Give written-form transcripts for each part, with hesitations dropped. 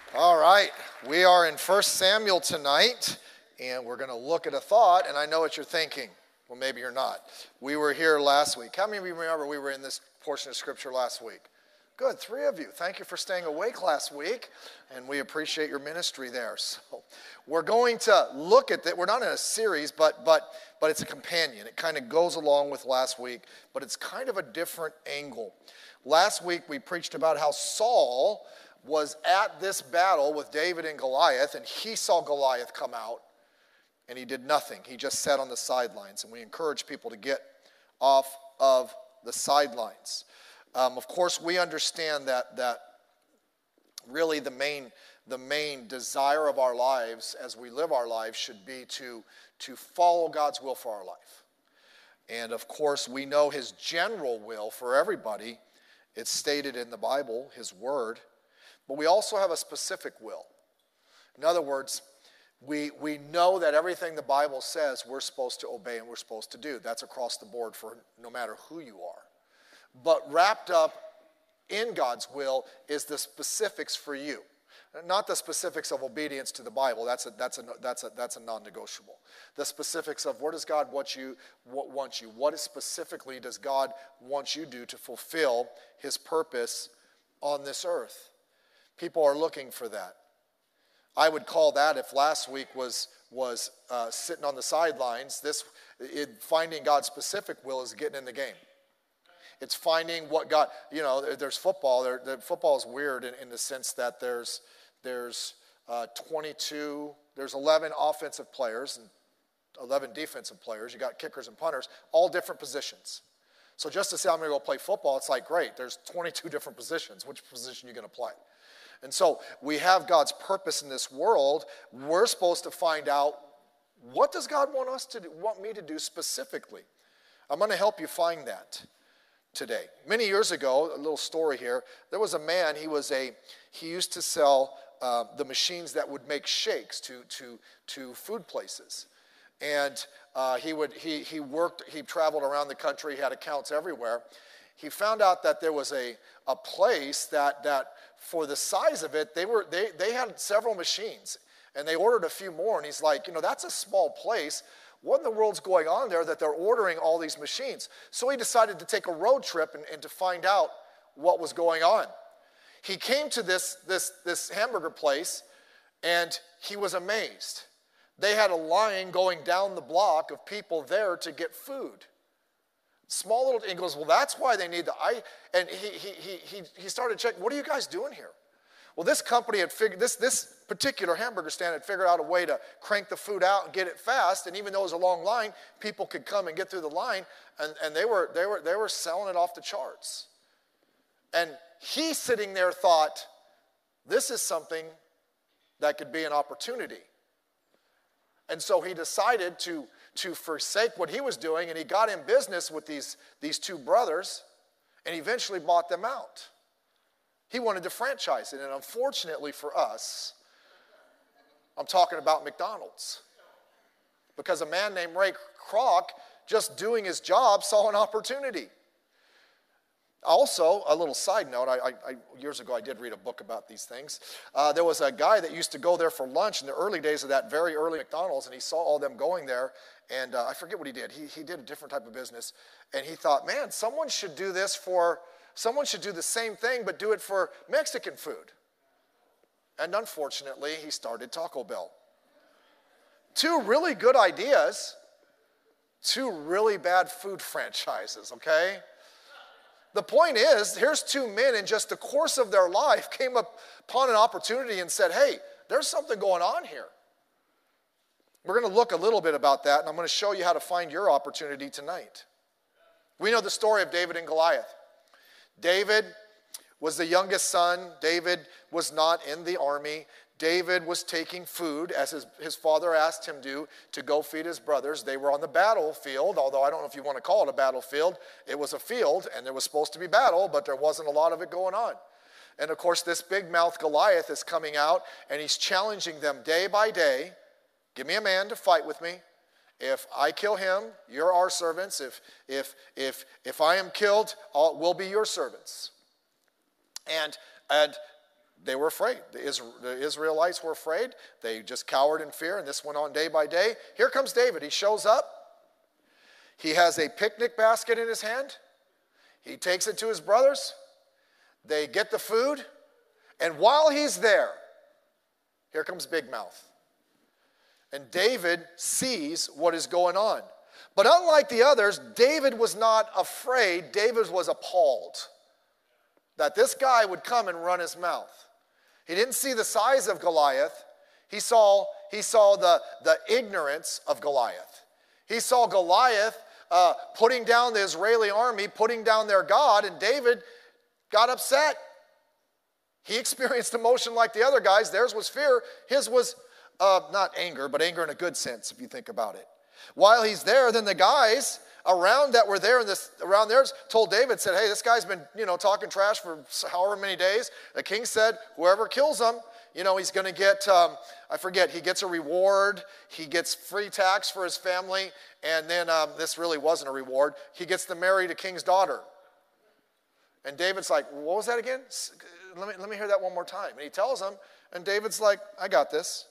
All right, we are in 1 Samuel tonight, and we're going to look at a thought, and I know what you're thinking. Well, maybe you're not. We were here last week. How many of you remember we were in this portion of Scripture last week? Good, 3 of you. Thank you for staying awake last week, and we appreciate your ministry there. So we're going to look at that. We're not in a series, but it's a companion. It kind of goes along with last week, but it's kind of a different angle. Last week we preached about how Saul was at this battle with David and Goliath, and he saw Goliath come out, and he did nothing. He just sat on the sidelines, and we encourage people to get off of the sidelines. Of course, we understand that really the main desire of our lives as we live our lives should be to follow God's will for our life. And of course, we know his general will for everybody. It's stated in the Bible, his word. But we also have a specific will. In other words, we know that everything the Bible says we're supposed to obey and we're supposed to do. That's across the board for no matter who you are. But wrapped up in God's will is the specifics for you. Not the specifics of obedience to the Bible. That's a non-negotiable. The specifics of where does God want you? What specifically does God want you to do to fulfill his purpose on this earth? People are looking for that. I would call that, if last week was sitting on the sidelines, finding God's specific will is getting in the game. It's finding what God, there's football. Football is weird in the sense that there's 11 offensive players and 11 defensive players. You got kickers and punters, all different positions. So just to say I'm going to go play football, it's like, great, there's 22 different positions. Which position are you going to play? And so we have God's purpose in this world. We're supposed to find out, what does God want me to do specifically? I'm going to help you find that today. Many years ago, a little story here, there was a man, he used to sell the machines that would make shakes to food places. And he traveled around the country, he had accounts everywhere. He found out that there was a place that for the size of it, they had several machines, and they ordered a few more, and he's like, that's a small place. What in the world's going on there that they're ordering all these machines? So he decided to take a road trip and to find out what was going on. He came to this hamburger place, and he was amazed. They had a line going down the block of people there to get food. Small little, he goes, well, that's why they need and he started checking, what are you guys doing here? Well, this company had figured, this particular hamburger stand had figured out a way to crank the food out and get it fast, and even though it was a long line, people could come and get through the line, and they were selling it off the charts. And he sitting there thought, this is something that could be an opportunity. And so he decided to forsake what he was doing, and he got in business with these two brothers and eventually bought them out. He wanted to franchise it, and unfortunately for us, I'm talking about McDonald's. Because a man named Ray Kroc, just doing his job, saw an opportunity. Also, a little side note, years ago I did read a book about these things. There was a guy that used to go there for lunch in the early days of that very early McDonald's, and he saw all them going there, and I forget what he did. He did a different type of business, and he thought, man, someone should do the same thing, but do it for Mexican food. And unfortunately, he started Taco Bell. 2 really good ideas, 2 really bad food franchises, okay? The point is, here's 2 men in just the course of their life came upon an opportunity and said, hey, there's something going on here. We're going to look a little bit about that, and I'm going to show you how to find your opportunity tonight. We know the story of David and Goliath. David was the youngest son. David was not in the army. David was taking food, as his father asked him to go feed his brothers. They were on the battlefield, although I don't know if you want to call it a battlefield. It was a field, and there was supposed to be battle, but there wasn't a lot of it going on. And of course, this big mouth Goliath is coming out, and he's challenging them day by day. Give me a man to fight with me. If I kill him, you're our servants. If I am killed, we'll be your servants. And they were afraid. The Israelites were afraid. They just cowered in fear, and this went on day by day. Here comes David. He shows up. He has a picnic basket in his hand. He takes it to his brothers. They get the food. And while he's there, here comes Big Mouth. And David sees what is going on. But unlike the others, David was not afraid. David was appalled that this guy would come and run his mouth. He didn't see the size of Goliath. He saw the ignorance of Goliath. He saw Goliath putting down the Israeli army, putting down their God, and David got upset. He experienced emotion like the other guys. Theirs was fear. His was not anger, but anger in a good sense, if you think about it. While he's there, then the guys around that were there around there told David, said, hey, this guy's been, talking trash for however many days. The king said, whoever kills him, he's going to get, he gets a reward. He gets free tax for his family. And then this really wasn't a reward. He gets to marry the king's daughter. And David's like, what was that again? Let me hear that one more time. And he tells him, and David's like, I got this.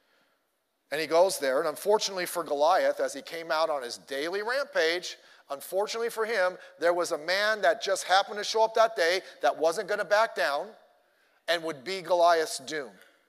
And he goes there, and unfortunately for Goliath, as he came out on his daily rampage, unfortunately for him, there was a man that just happened to show up that day that wasn't going to back down and would be Goliath's doom.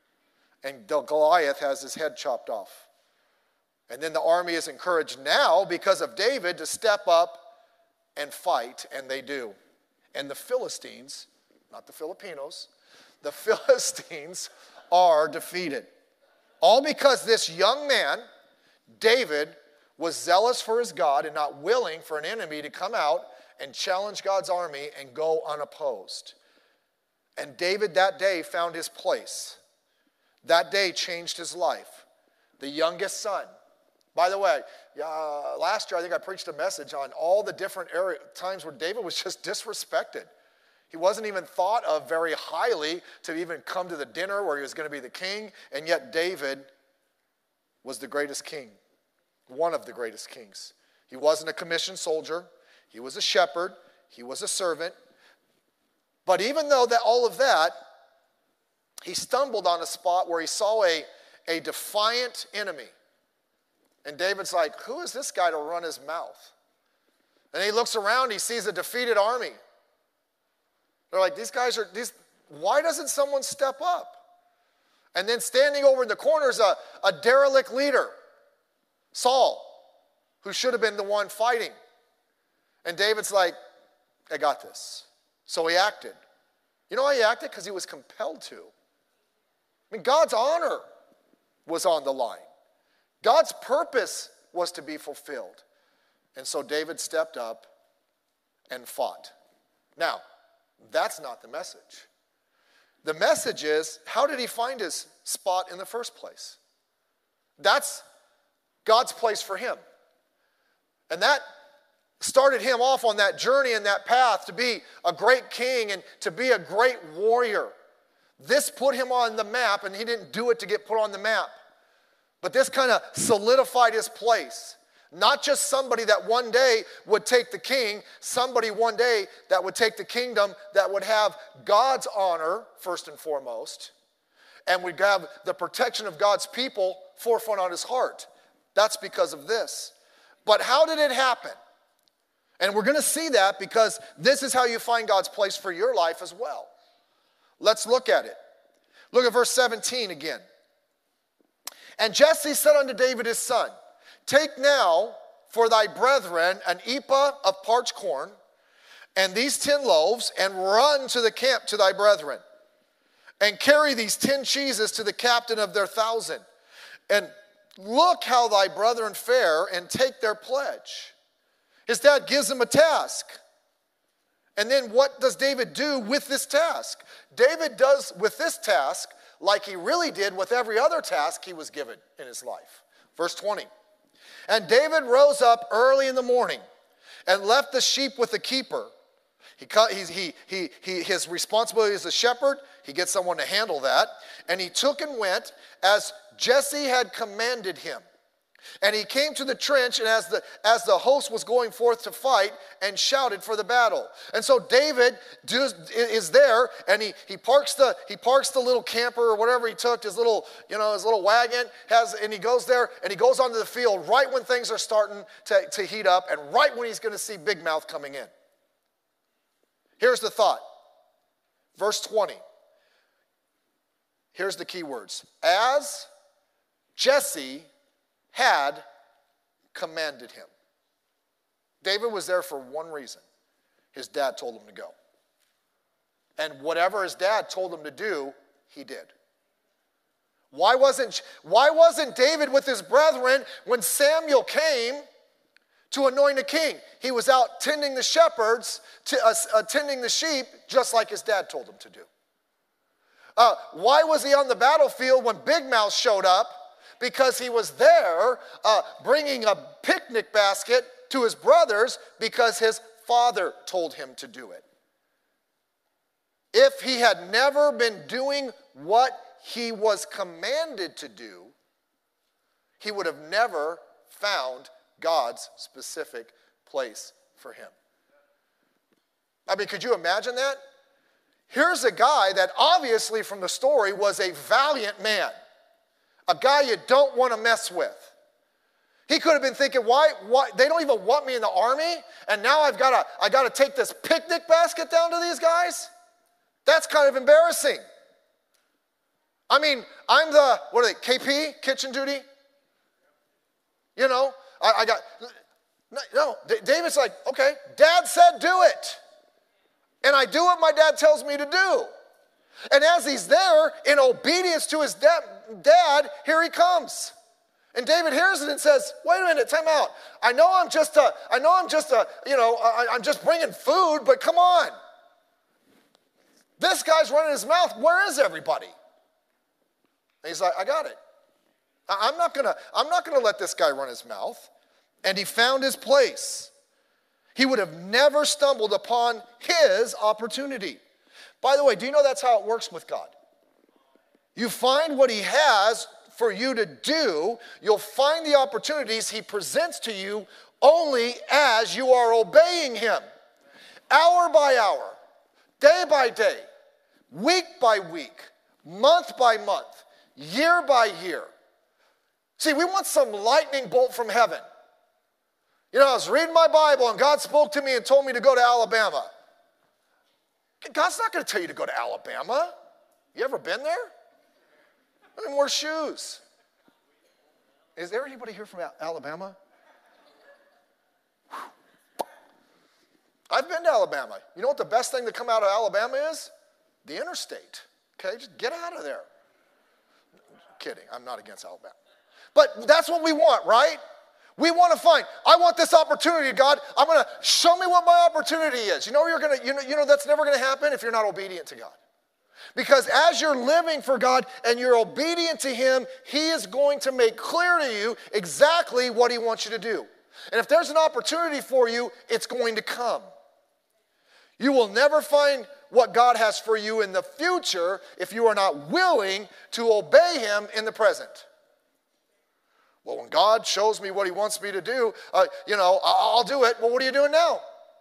And Goliath has his head chopped off. And then the army is encouraged now, because of David, to step up and fight, and they do. And the Philistines, not the Filipinos, the Philistines are defeated. All because this young man, David, was zealous for his God and not willing for an enemy to come out and challenge God's army and go unopposed. And David that day found his place. That day changed his life. The youngest son. By the way, last year I think I preached a message on all the different times where David was just disrespected. He wasn't even thought of very highly to even come to the dinner where he was going to be the king, and yet David was the greatest king, one of the greatest kings. He wasn't a commissioned soldier. He was a shepherd. He was a servant. But even though all of that, he stumbled on a spot where he saw a defiant enemy. And David's like, who is this guy to run his mouth? And he looks around, he sees a defeated army. They're like, why doesn't someone step up? And then standing over in the corner is a derelict leader, Saul, who should have been the one fighting. And David's like, I got this. So he acted. You know why he acted? Because he was compelled to. I mean, God's honor was on the line. God's purpose was to be fulfilled. And so David stepped up and fought. Now, that's not the message. The message is, how did he find his spot in the first place? That's God's place for him. And that started him off on that journey and that path to be a great king and to be a great warrior. This put him on the map, and he didn't do it to get put on the map. But this kind of solidified his place. Not just somebody that one day would take the king, somebody one day that would take the kingdom, that would have God's honor, first and foremost, and would have the protection of God's people forefront on his heart. That's because of this. But how did it happen? And we're going to see that because this is how you find God's place for your life as well. Let's look at it. Look at verse 17 again. And Jesse said unto David his son, take now for thy brethren an ephah of parched corn, and these 10 loaves, and run to the camp to thy brethren, and carry these 10 cheeses to the captain of their 1,000. And look how thy brethren fare, and take their pledge. His dad gives him a task. And then what does David do with this task? David does with this task like he really did with every other task he was given in his life. Verse 20. And David rose up early in the morning and left the sheep with the keeper. His responsibility as a shepherd, he gets someone to handle that. And he took and went as Jesse had commanded him. And he came to the trench, and as the host was going forth to fight, and shouted for the battle. And so David is there, and he parks the little camper or whatever he took, his little wagon, and he goes there, and he goes onto the field right when things are starting to heat up, and right when he's going to see Big Mouth coming in. Here's the thought. Verse 20. Here's the key words. As Jesse had commanded him. David was there for one reason. His dad told him to go. And whatever his dad told him to do, he did. Why wasn't David with his brethren when Samuel came to anoint a king? He was out tending the shepherds, tending the sheep, just like his dad told him to do. Why was he on the battlefield when Big Mouth showed up? Because he was there bringing a picnic basket to his brothers because his father told him to do it. If he had never been doing what he was commanded to do, he would have never found God's specific place for him. I mean, could you imagine that? Here's a guy that obviously from the story was a valiant man. A guy you don't want to mess with. He could have been thinking, why they don't even want me in the army, and now I got to take this picnic basket down to these guys? That's kind of embarrassing. I mean, I'm the, what are they, KP, kitchen duty? You know, David's like, okay, Dad said do it. And I do what my dad tells me to do. And as he's there, in obedience to his dad, here he comes. And David hears it and says, wait a minute, time out. I'm just bringing food, but come on. This guy's running his mouth. Where is everybody? And he's like, I got it. I'm not gonna let this guy run his mouth. And he found his place. He would have never stumbled upon his opportunity. By the way, do you know that's how it works with God? You find what he has for you to do. You'll find the opportunities he presents to you only as you are obeying him. Hour by hour, day by day, week by week, month by month, year by year. See, we want some lightning bolt from heaven. You know, I was reading my Bible and God spoke to me and told me to go to Alabama. God's not going to tell you to go to Alabama. You ever been there? I mean, wear shoes. Is there anybody here from Alabama? I've been to Alabama. You know what the best thing to come out of Alabama is? The interstate. Okay, just get out of there. Kidding, I'm not against Alabama. But that's what we want, right? We want to find, I want this opportunity, God. I'm going to show me what my opportunity is. You know that's never going to happen if you're not obedient to God. Because as you're living for God and you're obedient to him, he is going to make clear to you exactly what he wants you to do. And if there's an opportunity for you, it's going to come. You will never find what God has for you in the future if you are not willing to obey him in the present. Well, when God shows me what he wants me to do, I'll do it. Well, what are you doing now?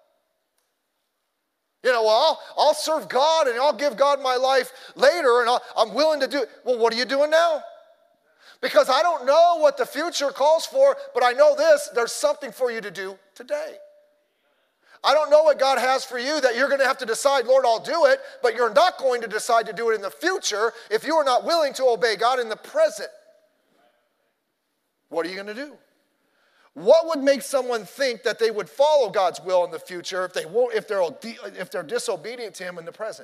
I'll serve God and I'll give God my life later and I'm willing to do it. Well, what are you doing now? Because I don't know what the future calls for, but I know this, there's something for you to do today. I don't know what God has for you that you're going to have to decide, Lord, I'll do it, but you're not going to decide to do it in the future if you are not willing to obey God in the present. What are you going to do? What would make someone think that they would follow God's will in the future if they're disobedient to him in the present?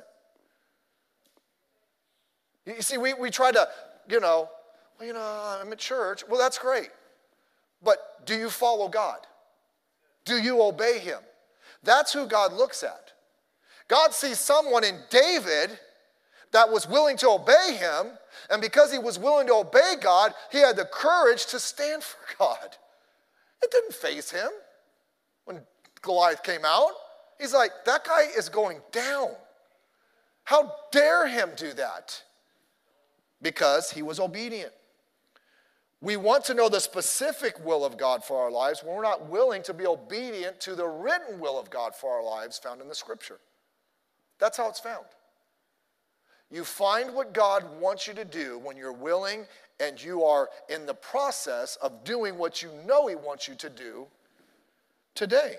You see, we try to, I'm at church. Well, that's great. But do you follow God? Do you obey him? That's who God looks at. God sees someone in David that was willing to obey him, and because he was willing to obey God, he had the courage to stand for God. It didn't faze him when Goliath came out. He's like, that guy is going down. How dare him do that? Because he was obedient. We want to know the specific will of God for our lives when we're not willing to be obedient to the written will of God for our lives found in the Scripture. That's how it's found. You find what God wants you to do when you're willing and you are in the process of doing what you know He wants you to do today.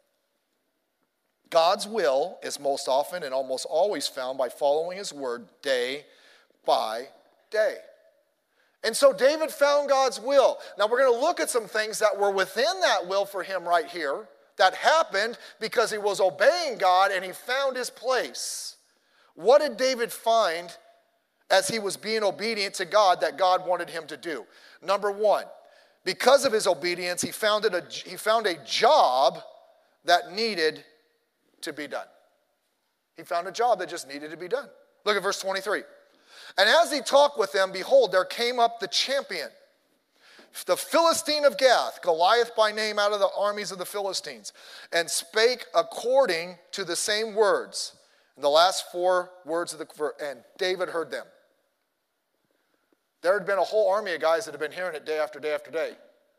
God's will is most often and almost always found by following His word day by day. And so David found God's will. Now we're going to look at some things that were within that will for him right here that happened because he was obeying God and he found his place. What did David find as he was being obedient to God that God wanted him to do? Number one, because of his obedience, he found a job that needed to be done. He found a job that just needed to be done. Look at verse 23. And as he talked with them, behold, there came up the champion, the Philistine of Gath, Goliath by name, out of the armies of the Philistines, and spake according to the same words. And the last four words of and David heard them. There had been a whole army of guys that had been hearing it day after day after day.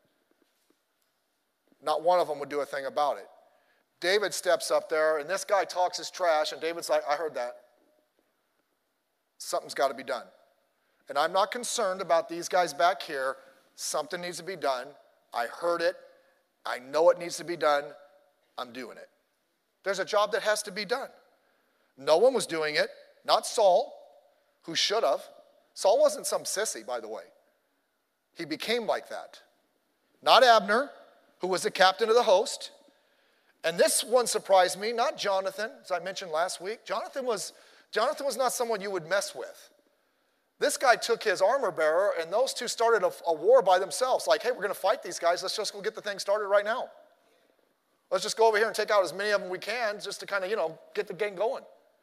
Not one of them would do a thing about it. David steps up there, and this guy talks his trash, and David's like, I heard that. Something's got to be done. And I'm not concerned about these guys back here. Something needs to be done. I heard it. I know it needs to be done. I'm doing it. There's a job that has to be done. No one was doing it. Not Saul, who should have. Saul wasn't some sissy, by the way. He became like that. Not Abner, who was the captain of the host. And this one surprised me, not Jonathan, as I mentioned last week. Jonathan was not someone you would mess with. This guy took his armor bearer, and those two started a war by themselves. Like, hey, we're going to fight these guys. Let's just go get the thing started right now. Let's just go over here and take out as many of them we can just to kind of, get the game going.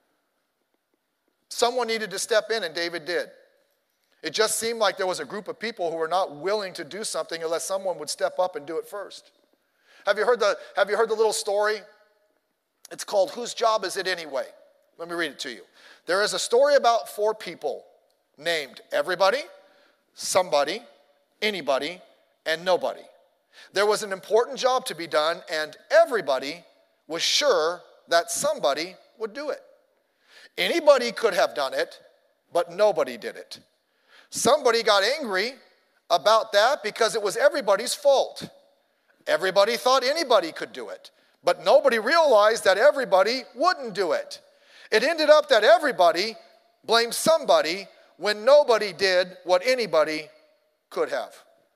Someone needed to step in, and David did. It just seemed like there was a group of people who were not willing to do something unless someone would step up and do it first. Have you heard the little story? It's called Whose Job Is It Anyway? Let me read it to you. There is a story about four people named everybody, somebody, anybody, and nobody. There was an important job to be done, and everybody was sure that somebody would do it. Anybody could have done it, but nobody did it. Somebody got angry about that because it was everybody's fault. Everybody thought anybody could do it, but nobody realized that everybody wouldn't do it. It ended up that everybody blamed somebody when nobody did what anybody could have.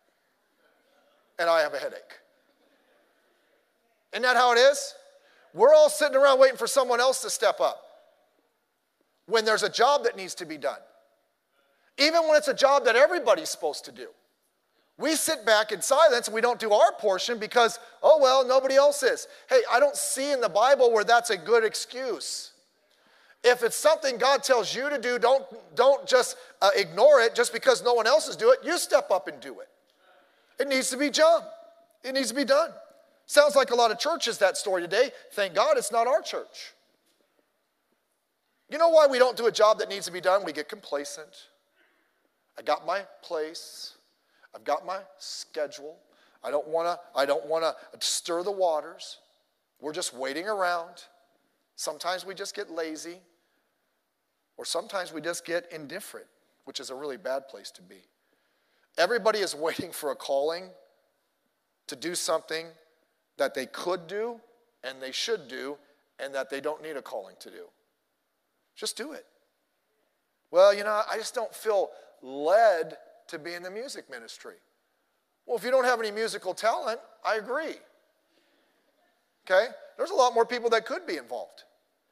And I have a headache. Isn't that how it is? We're all sitting around waiting for someone else to step up when there's a job that needs to be done. Even when it's a job that everybody's supposed to do. We sit back in silence and we don't do our portion because, oh well, nobody else is. Hey, I don't see in the Bible where that's a good excuse. If it's something God tells you to do, don't just ignore it just because no one else is doing it. You step up and do it. It needs to be done. It needs to be done. Sounds like a lot of churches, that story today. Thank God it's not our church. You know why we don't do a job that needs to be done? We get complacent. I got my place. I've got my schedule. I don't want to stir the waters. We're just waiting around. Sometimes we just get lazy. Or sometimes we just get indifferent, which is a really bad place to be. Everybody is waiting for a calling to do something that they could do and they should do and that they don't need a calling to do. Just do it. Well, I just don't feel led to be in the music ministry. Well, if you don't have any musical talent, I agree. Okay? There's a lot more people that could be involved.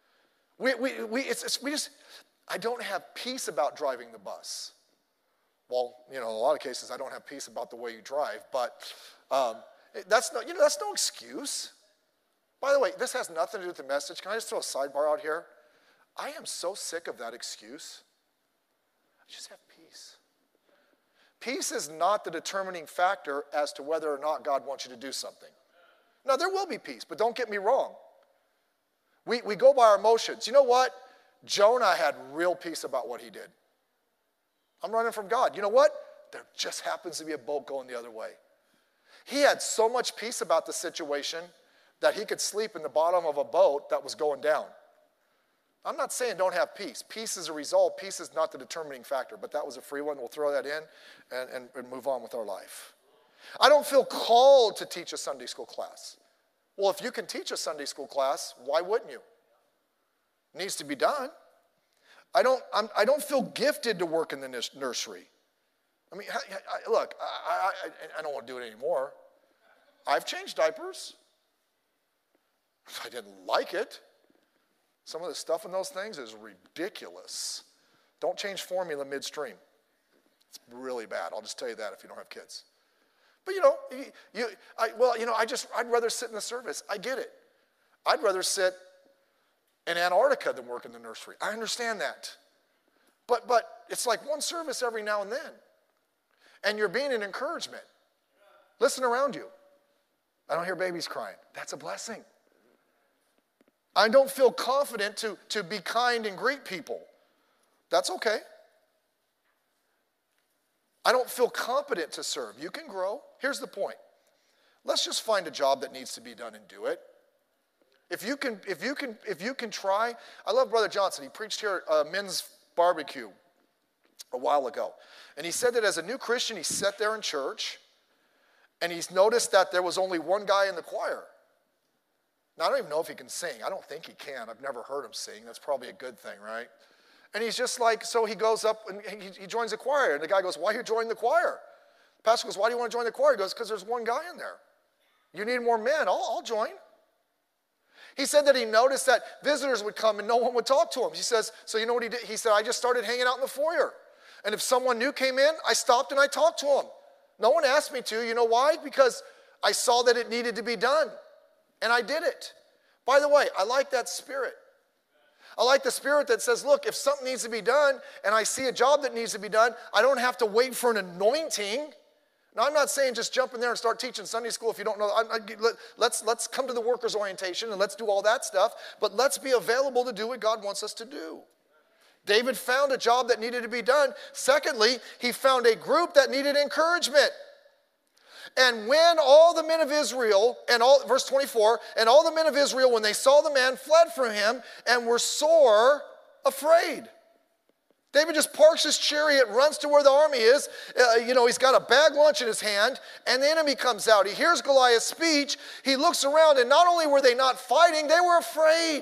I don't have peace about driving the bus. Well, in a lot of cases, I don't have peace about the way you drive, but that's no excuse. By the way, this has nothing to do with the message. Can I just throw a sidebar out here? I am so sick of that excuse. Just have peace. Peace is not the determining factor as to whether or not God wants you to do something. Now, there will be peace, but don't get me wrong. We go by our emotions. You know what? Jonah had real peace about what he did. I'm running from God. You know what? there just happens to be a boat going the other way. He had so much peace about the situation that he could sleep in the bottom of a boat that was going down. I'm not saying don't have peace. Peace is a result. Peace is not the determining factor, but that was a free one. We'll throw that in and move on with our life. I don't feel called to teach a Sunday school class. Well, if you can teach a Sunday school class, why wouldn't you? It needs to be done. I don't feel gifted to work in the nursery. I mean, look, I don't want to do it anymore. I've changed diapers. I didn't like it. Some of the stuff in those things is ridiculous. Don't change formula midstream. It's really bad. I'll just tell you that if you don't have kids. But I'd rather sit in the service. I get it. I'd rather sit in Antarctica than work in the nursery. I understand that. But it's like one service every now and then. And you're being an encouragement. Listen around you. I don't hear babies crying. That's a blessing. I don't feel confident to be kind and greet people. That's okay. I don't feel competent to serve. You can grow. Here's the point. Let's just find a job that needs to be done and do it. If you can try. I love Brother Johnson. He preached here at men's barbecue a while ago. And he said that as a new Christian, he sat there in church and he's noticed that there was only one guy in the choir. Now, I don't even know if he can sing. I don't think he can. I've never heard him sing. That's probably a good thing, right? And he's just like, so he goes up and he joins the choir. And the guy goes, why are you joining the choir? The pastor goes, why do you want to join the choir? He goes, because there's one guy in there. You need more men. I'll join. He said that he noticed that visitors would come and no one would talk to him. He says, so you know what he did? He said, I just started hanging out in the foyer. And if someone new came in, I stopped and I talked to him. No one asked me to. You know why? Because I saw that it needed to be done. And I did it. By the way, I like that spirit. I like the spirit that says, look, if something needs to be done and I see a job that needs to be done, I don't have to wait for an anointing. Now, I'm not saying just jump in there and start teaching Sunday school if you don't know. Let's come to the workers' orientation and let's do all that stuff. But let's be available to do what God wants us to do. David found a job that needed to be done. Secondly, he found a group that needed encouragement. And when all the men of Israel, verse 24, and all the men of Israel, when they saw the man, fled from him and were sore afraid. David just parks his chariot, runs to where the army is. He's got a bag lunch in his hand, and the enemy comes out. He hears Goliath's speech. He looks around, and not only were they not fighting, they were afraid.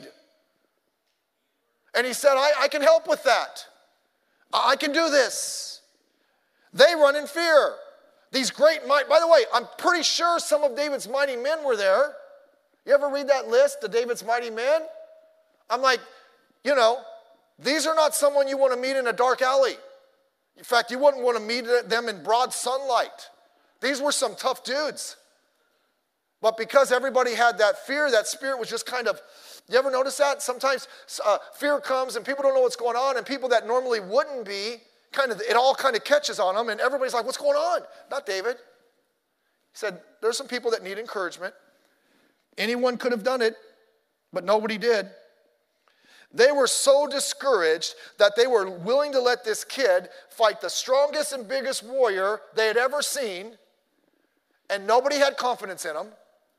And he said, I can help with that. I can do this. They run in fear. These great might, by the way, I'm pretty sure some of David's mighty men were there. You ever read that list of David's mighty men? I'm like, these are not someone you want to meet in a dark alley. In fact, you wouldn't want to meet them in broad sunlight. These were some tough dudes. But because everybody had that fear, that spirit was just kind of, you ever notice that? Sometimes fear comes and people don't know what's going on, and people that normally wouldn't be, it all kind of catches on them, and everybody's like, what's going on? Not David. He said, there's some people that need encouragement. Anyone could have done it, but nobody did. They were so discouraged that they were willing to let this kid fight the strongest and biggest warrior they had ever seen, and nobody had confidence in him.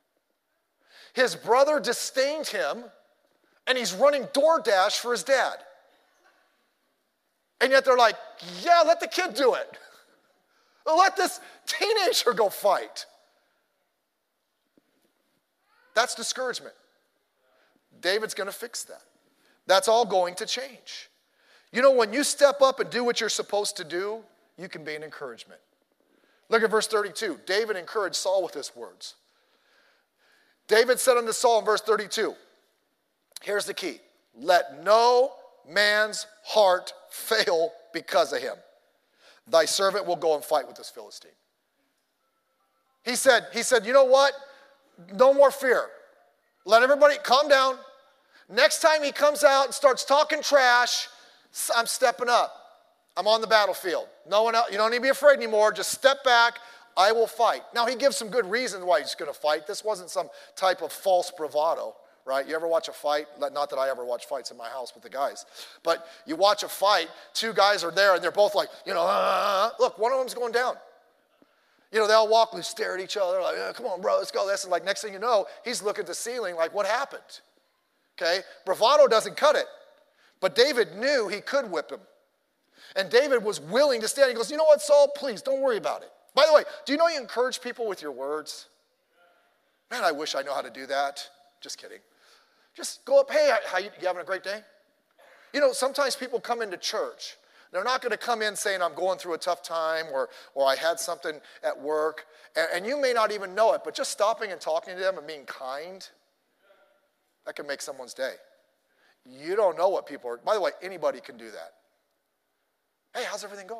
His brother disdained him, and he's running DoorDash for his dad. And yet they're like, yeah, let the kid do it. Let this teenager go fight. That's discouragement. David's going to fix that. That's all going to change. When you step up and do what you're supposed to do, you can be an encouragement. Look at verse 32. David encouraged Saul with his words. David said unto Saul in verse 32, here's the key. Let no man's heart fail because of him. Thy servant will go and fight with this Philistine. He said, you know what? No more fear. Let everybody calm down. Next time he comes out and starts talking trash, I'm stepping up. I'm on the battlefield. No one else, you don't need to be afraid anymore. Just step back. I will fight. Now, he gives some good reasons why he's going to fight. This wasn't some type of false bravado, right? You ever watch a fight? Not that I ever watch fights in my house with the guys, but you watch a fight, two guys are there and they're both like, look, one of them's going down. They all walk and stare at each other like, come on, bro, let's go. This, and like next thing you know, he's looking at the ceiling like, what happened? Okay, bravado doesn't cut it, but David knew he could whip him. And David was willing to stand. He goes, you know what, Saul, please, don't worry about it. By the way, do you know you encourage people with your words? Man, I wish I know how to do that. Just kidding. Just go up, hey, you having a great day? Sometimes people come into church. They're not going to come in saying, I'm going through a tough time or I had something at work. And you may not even know it, but just stopping and talking to them and being kind, that can make someone's day. You don't know what people are. By the way, anybody can do that. Hey, how's everything going?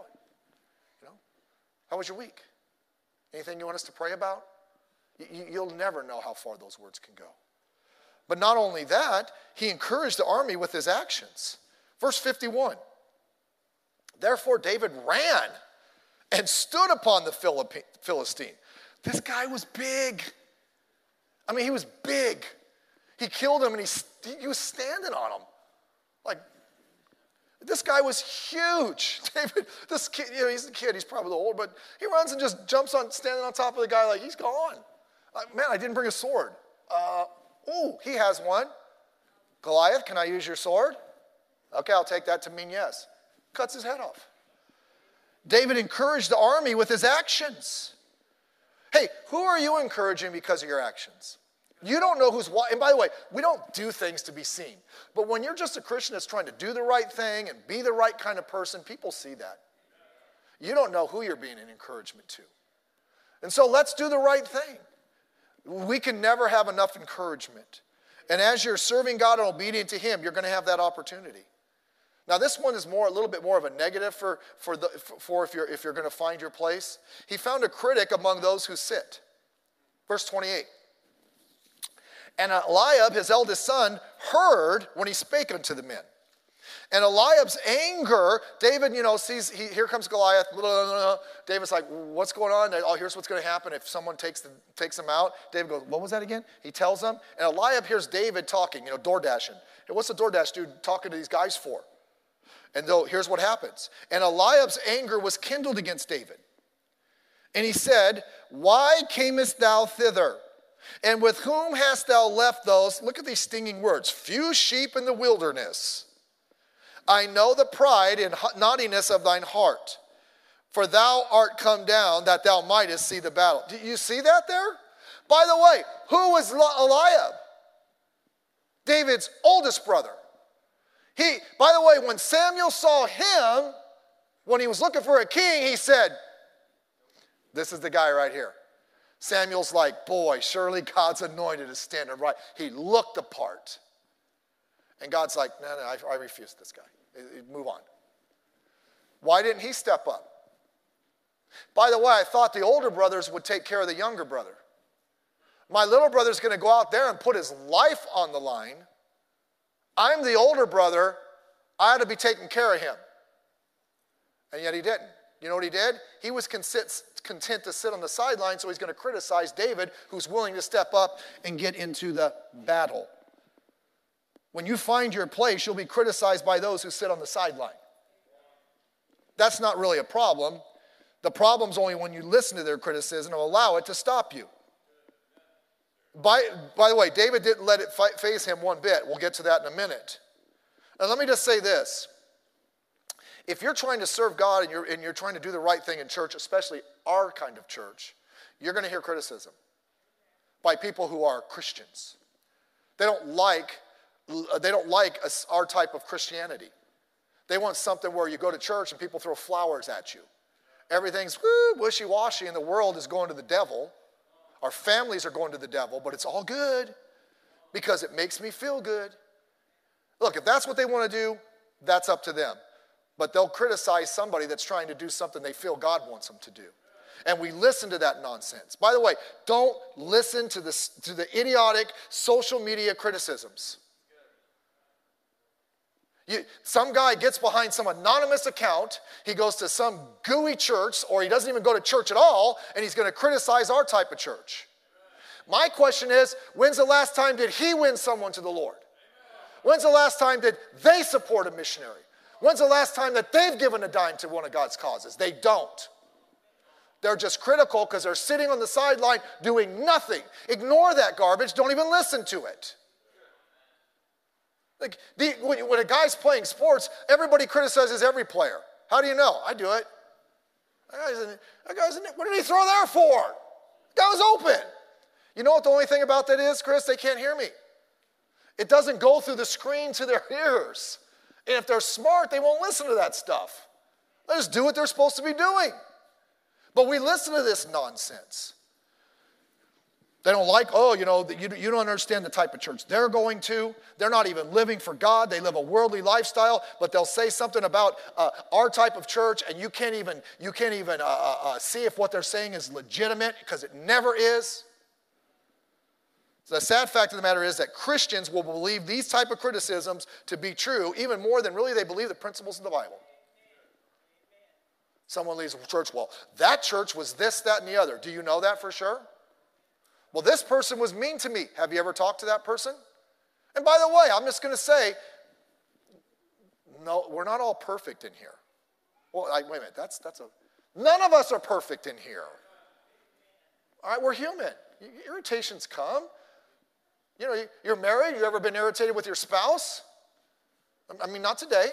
How was your week? Anything you want us to pray about? You'll never know how far those words can go. But not only that, he encouraged the army with his actions. Verse 51. Therefore David ran and stood upon the Philistine. This guy was big. He was big. He killed him and he was standing on him. Like, this guy was huge. David, this kid, he's a kid, he's probably a little old, but he runs and just jumps on, standing on top of the guy like he's gone. Man, I didn't bring a sword. He has one. Goliath, can I use your sword? Okay, I'll take that to mean yes. Cuts his head off. David encouraged the army with his actions. Hey, who are you encouraging because of your actions? You don't know who's what. And by the way, we don't do things to be seen. But when you're just a Christian that's trying to do the right thing and be the right kind of person, people see that. You don't know who you're being an encouragement to. And so let's do the right thing. We can never have enough encouragement. And as you're serving God and obedient to him, you're going to have that opportunity. Now this one is a little bit more of a negative for if you're going to find your place. He found a critic among those who sit. Verse 28. And Eliab, his eldest son, heard when he spake unto the men. And Eliab's anger, David, sees, here comes Goliath. David's like, what's going on? Oh, here's what's going to happen if someone takes him out. David goes, what was that again? He tells them. And Eliab hears David talking, door dashing. And what's the DoorDash dude talking to these guys for? And here's what happens. And Eliab's anger was kindled against David. And he said, why camest thou thither? And with whom hast thou left those, look at these stinging words, few sheep in the wilderness? I know the pride and naughtiness of thine heart, for thou art come down that thou mightest see the battle. Do you see that there? By the way, who was Eliab? David's oldest brother. By the way, when Samuel saw him, when he was looking for a king, he said, this is the guy right here. Samuel's like, boy, surely God's anointed is standing right. He looked the part. And God's like, no, I refuse this guy. Move on. Why didn't he step up? By the way, I thought the older brothers would take care of the younger brother. My little brother's going to go out there and put his life on the line. I'm the older brother. I ought to be taking care of him. And yet he didn't. You know what he did? He was content to sit on the sideline, so he's going to criticize David, who's willing to step up and get into the battle. When you find your place, you'll be criticized by those who sit on the sideline. That's not really a problem. The problem's only when you listen to their criticism and allow it to stop you. By the way, David didn't let it faze him one bit. We'll get to that in a minute. And let me just say this. If you're trying to serve God and you're trying to do the right thing in church, especially our kind of church, you're going to hear criticism by people who are Christians. They don't like our type of Christianity. They want something where you go to church and people throw flowers at you. Everything's wishy-washy and the world is going to the devil. Our families are going to the devil, but it's all good because it makes me feel good. Look, if that's what they want to do, that's up to them. But they'll criticize somebody that's trying to do something they feel God wants them to do. And we listen to that nonsense. By the way, don't listen to the idiotic social media criticisms. Some guy gets behind some anonymous account, he goes to some gooey church, or he doesn't even go to church at all, and he's going to criticize our type of church. My question is, when's the last time did he win someone to the Lord? When's the last time did they support a missionary? When's the last time that they've given a dime to one of God's causes? They don't. They're just critical because they're sitting on the sideline doing nothing. Ignore that garbage. Don't even listen to it. Like when a guy's playing sports, everybody criticizes every player. How do you know? I do it. What did he throw there for? The guy was open. You know what the only thing about that is, Chris? They can't hear me. It doesn't go through the screen to their ears. And if they're smart, they won't listen to that stuff. They just do what they're supposed to be doing. But we listen to this nonsense. They don't like, you don't understand the type of church they're going to. They're not even living for God. They live a worldly lifestyle, but they'll say something about our type of church, and you can't even see if what they're saying is legitimate, because it never is. So the sad fact of the matter is that Christians will believe these type of criticisms to be true even more than really they believe the principles of the Bible. Someone leaves the church, well, that church was this, that, and the other. Do you know that for sure? Well, this person was mean to me. Have you ever talked to that person? And by the way, I'm just going to say, no, we're not all perfect in here. Well, wait a minute, none of us are perfect in here. All right, we're human. Irritations come. You're married. You ever been irritated with your spouse? I mean, not today.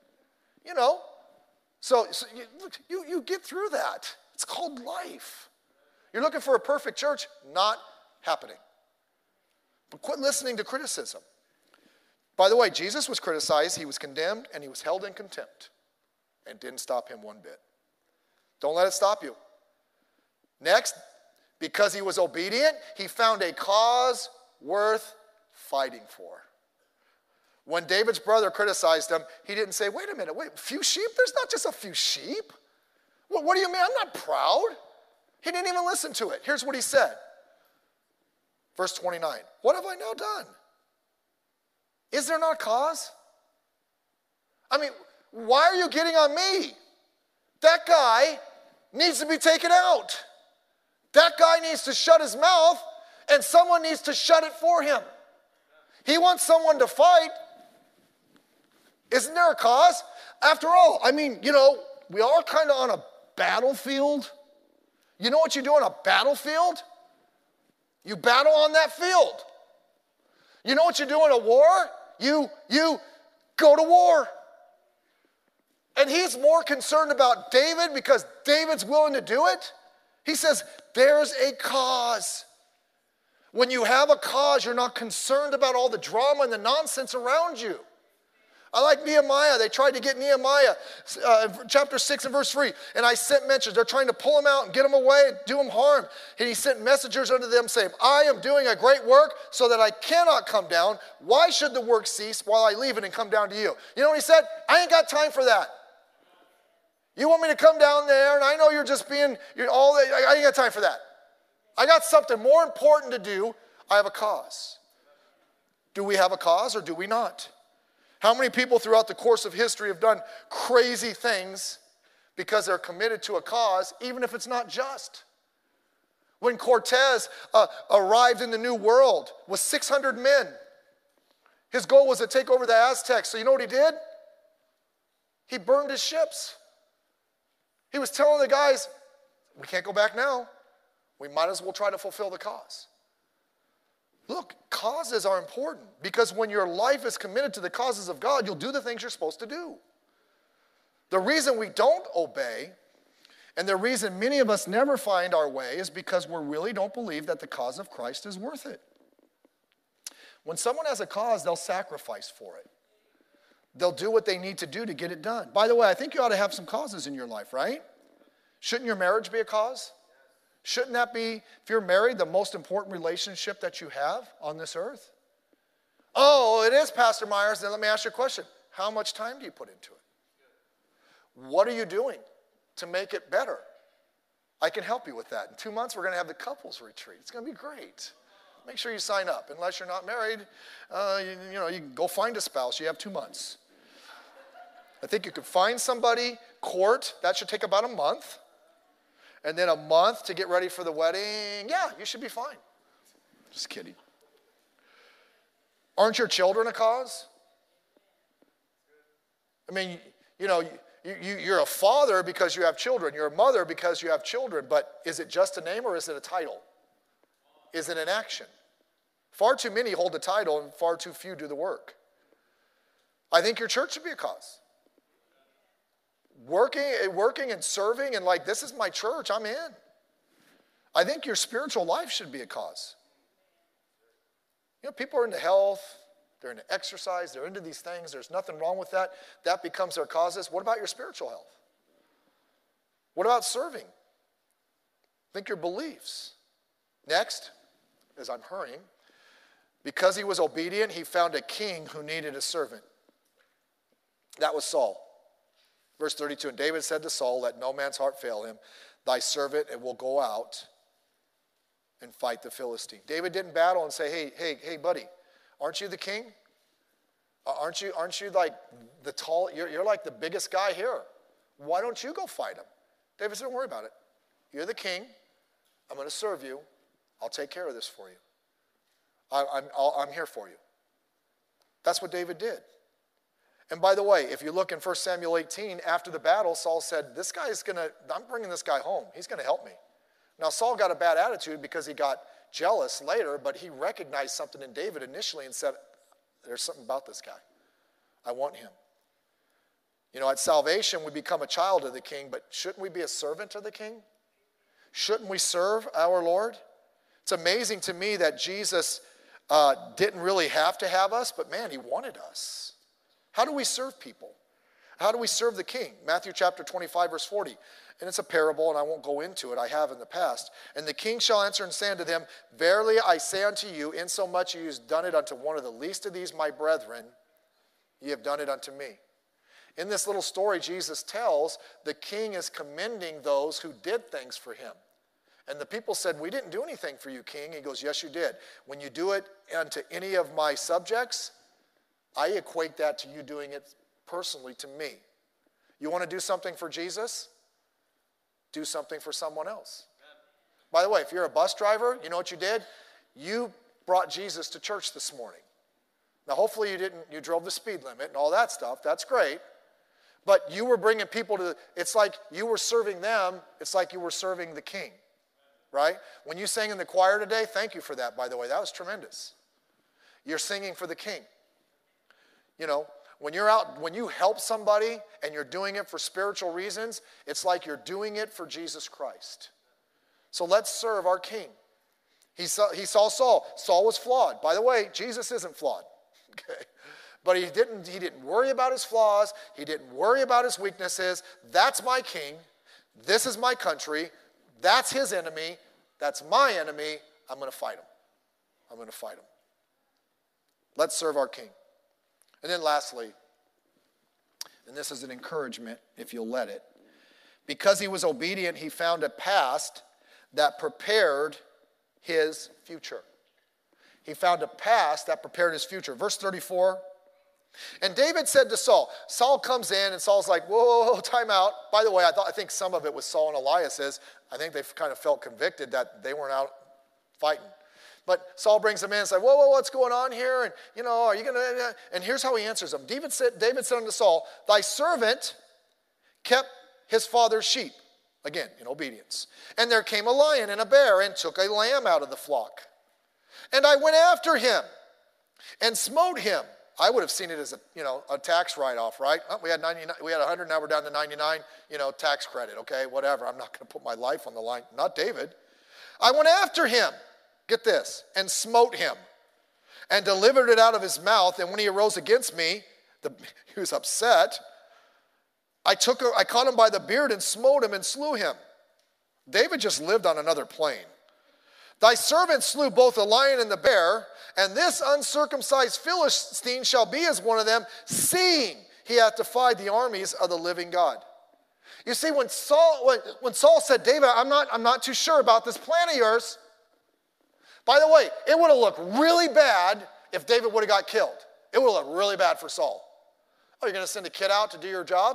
So you get through that. It's called life. You're looking for a perfect church, not happening. But quit listening to criticism. By the way, Jesus was criticized, he was condemned, and he was held in contempt. And it didn't stop him one bit. Don't let it stop you. Next, because he was obedient, he found a cause worth fighting for. When David's brother criticized him, he didn't say, wait a minute, few sheep? There's not just a few sheep. What do you mean? I'm not proud. He didn't even listen to it. Here's what he said. Verse 29. What have I now done? Is there not cause? I mean, why are you getting on me? That guy needs to be taken out. That guy needs to shut his mouth, and someone needs to shut it for him. He wants someone to fight. Isn't there a cause? After all, I mean, we are kind of on a battlefield. You know what you do on a battlefield? You battle on that field. You know what you do in a war? You go to war. And he's more concerned about David because David's willing to do it. He says, there's a cause. When you have a cause, you're not concerned about all the drama and the nonsense around you. I like Nehemiah. They tried to get Nehemiah, chapter 6 and verse 3. And I sent messengers. They're trying to pull him out and get him away and do him harm. And he sent messengers unto them saying, I am doing a great work so that I cannot come down. Why should the work cease while I leave it and come down to you? You know what he said? I ain't got time for that. You want me to come down there, and I know you're just being, I ain't got time for that. I got something more important to do. I have a cause. Do we have a cause or do we not? How many people throughout the course of history have done crazy things because they're committed to a cause, even if it's not just? When Cortez arrived in the New World with 600 men, his goal was to take over the Aztecs. So you know what he did? He burned his ships. He was telling the guys, we can't go back now. We might as well try to fulfill the cause. Look, causes are important because when your life is committed to the causes of God, you'll do the things you're supposed to do. The reason we don't obey and the reason many of us never find our way is because we really don't believe that the cause of Christ is worth it. When someone has a cause, they'll sacrifice for it. They'll do what they need to do to get it done. By the way, I think you ought to have some causes in your life, right? Shouldn't your marriage be a cause? Shouldn't that be, if you're married, the most important relationship that you have on this earth? Oh, it is, Pastor Myers. Then let me ask you a question. How much time do you put into it? What are you doing to make it better? I can help you with that. In 2 months, we're going to have the couples retreat. It's going to be great. Make sure you sign up. Unless you're not married, you can go find a spouse. You have 2 months. I think you could find somebody, court. That should take about a month. And then a month to get ready for the wedding. Yeah, you should be fine. Just kidding. Aren't your children a cause? I mean, you're a father because you have children. You're a mother because you have children. But is it just a name or is it a title? Is it an action? Far too many hold the title and far too few do the work. I think your church should be a cause. Working and serving and like, this is my church, I'm in. I think your spiritual life should be a cause. People are into health, they're into exercise, they're into these things. There's nothing wrong with that. That becomes their causes. What about your spiritual health? What about serving? Think your beliefs. Next, as I'm hurrying, because he was obedient, he found a king who needed a servant. That was Saul. Verse 32, and David said to Saul, let no man's heart fail him. Thy servant will go out and fight the Philistine. David didn't battle and say, hey, buddy, aren't you the king? Aren't you like the tall, you're like the biggest guy here. Why don't you go fight him? David said, don't worry about it. You're the king. I'm going to serve you. I'll take care of this for you. I'm here for you. That's what David did. And by the way, if you look in 1 Samuel 18, after the battle, Saul said, I'm bringing this guy home. He's going to help me. Now, Saul got a bad attitude because he got jealous later, but he recognized something in David initially and said, there's something about this guy. I want him. At salvation, we become a child of the king, but shouldn't we be a servant to the king? Shouldn't we serve our Lord? It's amazing to me that Jesus didn't really have to have us, but man, he wanted us. How do we serve people? How do we serve the king? Matthew chapter 25, verse 40. And it's a parable, and I won't go into it. I have in the past. And the king shall answer and say unto them, verily I say unto you, insomuch ye have done it unto one of the least of these my brethren, ye have done it unto me. In this little story Jesus tells, the king is commending those who did things for him. And the people said, we didn't do anything for you, king. He goes, yes, you did. When you do it unto any of my subjects, I equate that to you doing it personally to me. You want to do something for Jesus? Do something for someone else. By the way, if you're a bus driver, you know what you did? You brought Jesus to church this morning. Now, hopefully you drove the speed limit and all that stuff. That's great. But you were bringing people it's like you were serving them. It's like you were serving the king, right? When you sang in the choir today, thank you for that, by the way. That was tremendous. You're singing for the king. When you help somebody and you're doing it for spiritual reasons, it's like you're doing it for Jesus Christ. So let's serve our king. He saw Saul. Saul was flawed. By the way, Jesus isn't flawed. Okay. But he didn't worry about his flaws. He didn't worry about his weaknesses. That's my king. This is my country. That's his enemy. That's my enemy. I'm going to fight him. Let's serve our king. And then lastly, and this is an encouragement if you'll let it, because he was obedient, he found a past that prepared his future. He found a past that prepared his future. Verse 34, and David said to Saul, Saul comes in and Saul's like, whoa, time out. By the way, I think some of it was Saul and Elias's. I think they kind of felt convicted that they weren't out fighting. But Saul brings him in and says, whoa, what's going on here? And, are you going to, and here's how he answers him. David said unto Saul, thy servant kept his father's sheep. Again, in obedience. And there came a lion and a bear and took a lamb out of the flock. And I went after him and smote him. I would have seen it as a tax write-off, right? Oh, we had 100, now we're down to 99, tax credit, okay, whatever. I'm not going to put my life on the line. Not David. I went after him. Get this, and smote him, and delivered it out of his mouth. And when he arose against me, he was upset. I caught him by the beard and smote him and slew him. David just lived on another plane. Thy servant slew both the lion and the bear, and this uncircumcised Philistine shall be as one of them, seeing he hath defied the armies of the living God. You see, when Saul said, David, I'm not too sure about this plan of yours. By the way, it would have looked really bad if David would have got killed. It would have looked really bad for Saul. Oh, you're going to send a kid out to do your job?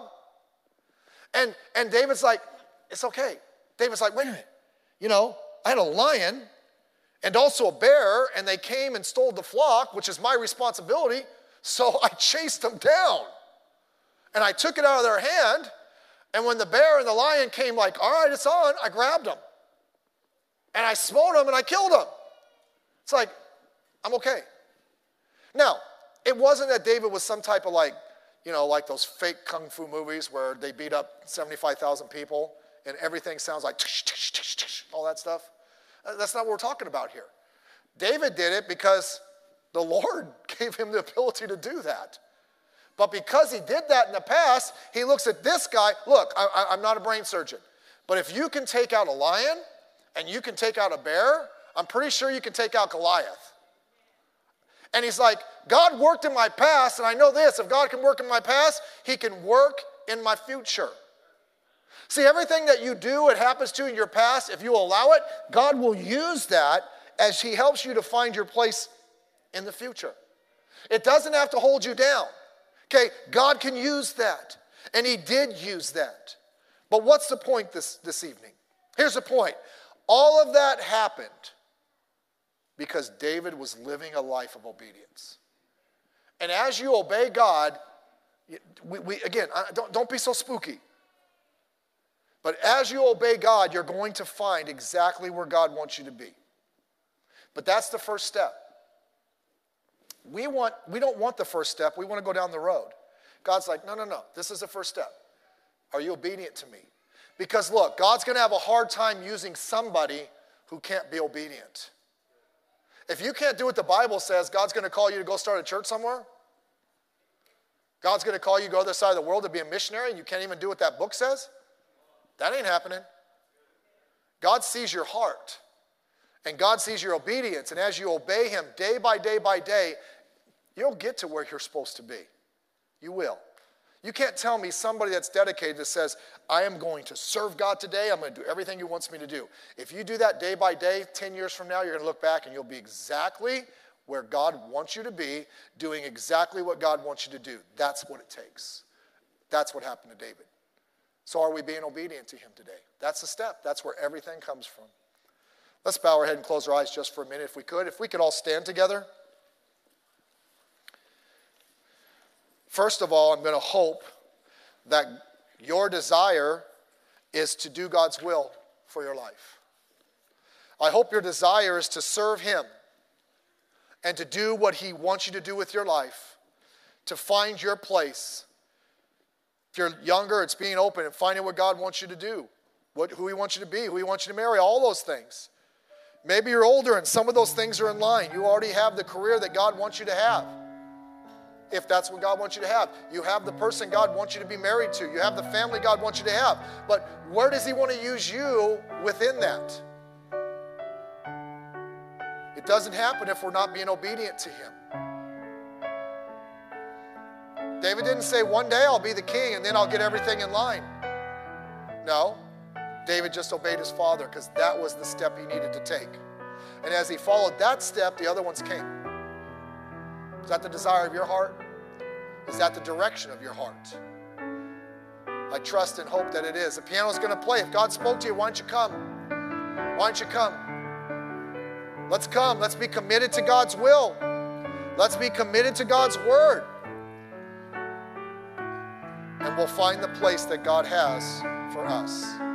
And David's like, it's okay. David's like, wait a minute. I had a lion, and also a bear, and they came and stole the flock, which is my responsibility. So I chased them down, and I took it out of their hand. And when the bear and the lion came like, all right, it's on, I grabbed them. And I smote them and I killed them. It's like, I'm okay. Now, it wasn't that David was some type of like those fake kung fu movies where they beat up 75,000 people and everything sounds like all that stuff. That's not what we're talking about here. David did it because the Lord gave him the ability to do that. But because he did that in the past, he looks at this guy. Look, I'm not a brain surgeon, but if you can take out a lion and you can take out a bear, I'm pretty sure you can take out Goliath. And he's like, God worked in my past, and I know this. If God can work in my past, he can work in my future. See, everything that you do, it happens to in your past, if you allow it, God will use that as he helps you to find your place in the future. It doesn't have to hold you down. Okay, God can use that, and he did use that. But what's the point this evening? Here's the point. All of that happened because David was living a life of obedience. And as you obey God, don't be so spooky. But as you obey God, you're going to find exactly where God wants you to be. But that's the first step. We don't want the first step. We want to go down the road. God's like, no. This is the first step. Are you obedient to me? Because look, God's going to have a hard time using somebody who can't be obedient. If you can't do what the Bible says, God's going to call you to go start a church somewhere? God's going to call you to go to the other side of the world to be a missionary and you can't even do what that book says? That ain't happening. God sees your heart. And God sees your obedience. And as you obey him day by day by day, you'll get to where you're supposed to be. You will. You can't tell me somebody that's dedicated that says, I am going to serve God today. I'm going to do everything he wants me to do. If you do that day by day, 10 years from now, you're going to look back and you'll be exactly where God wants you to be, doing exactly what God wants you to do. That's what it takes. That's what happened to David. So are we being obedient to him today? That's the step. That's where everything comes from. Let's bow our head and close our eyes just for a minute if we could. If we could all stand together. First of all, I'm going to hope that your desire is to do God's will for your life. I hope your desire is to serve him and to do what he wants you to do with your life, to find your place. If you're younger, it's being open and finding what God wants you to do, who he wants you to be, who he wants you to marry, all those things. Maybe you're older and some of those things are in line. You already have the career that God wants you to have. If that's what God wants you to have. You have the person God wants you to be married to. You have the family God wants you to have. But where does he want to use you within that? It doesn't happen if we're not being obedient to him. David didn't say, one day I'll be the king and then I'll get everything in line. No. David just obeyed his father because that was the step he needed to take. And as he followed that step, the other ones came. Is that the desire of your heart? Is that the direction of your heart? I trust and hope that it is. The piano's going to play. If God spoke to you, why don't you come? Why don't you come? Let's come. Let's be committed to God's will. Let's be committed to God's word. And we'll find the place that God has for us.